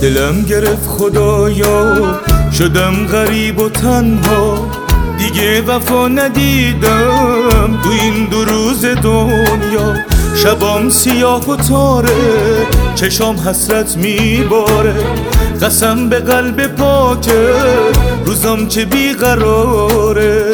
دلم گرفت خدایا، شدم غریب و تنها، دیگه وفا ندیدم تو این 2 روز دنیا. شبام سیاه و تاره، چشام حسرت میباره، قسم به قلب پاکه، روزام چه بیقراره.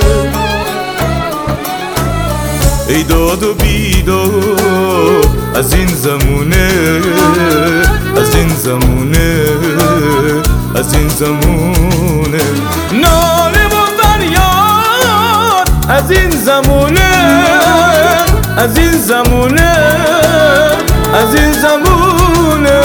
ای داد و بیداد از این زمونه، از این زمونه، از این زمونه، ناله و فریاد از این زمونه، از این زمونه، از این زمونه.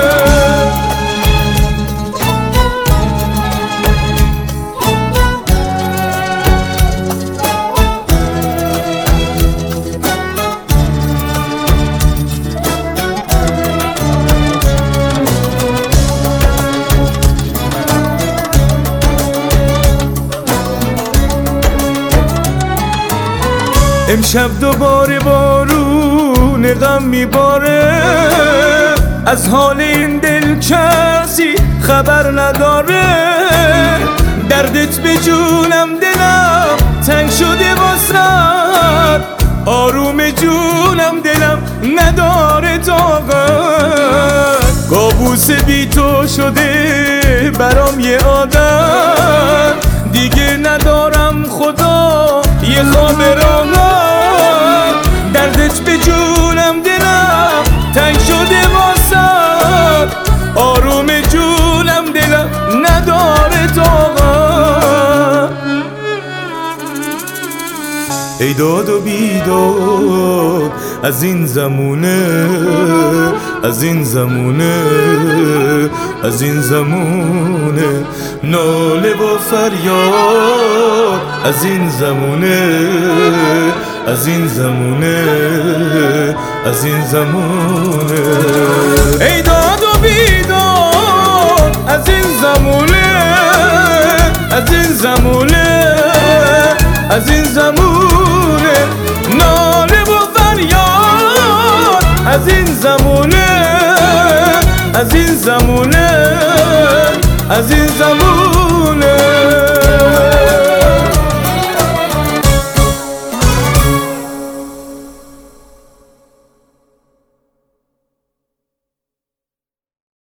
امشب دوباره بارون غم میباره، از حال این دل کسی خبر نداره. دردت به جونم دلم تنگ شده واسد، آروم جونم دلم نداره طاقت. کابوس بی تو شده برام یه عادت، دیگه ندارم خدا یه خواب راحت. دردت به جونم دلم تنگ شده واسد، آروم جونم دلم نداره طاقت. ای داد و بیداد از این زمونه، از این زمونه، از این زمونه، ناله و فریاد از این زمونه، از این زمونه، از این زمونه. ای داد و بیداد از این زمونه، از این زمونه، از این زمونه، ناله و فریاد از این زمونه، از این زمونه.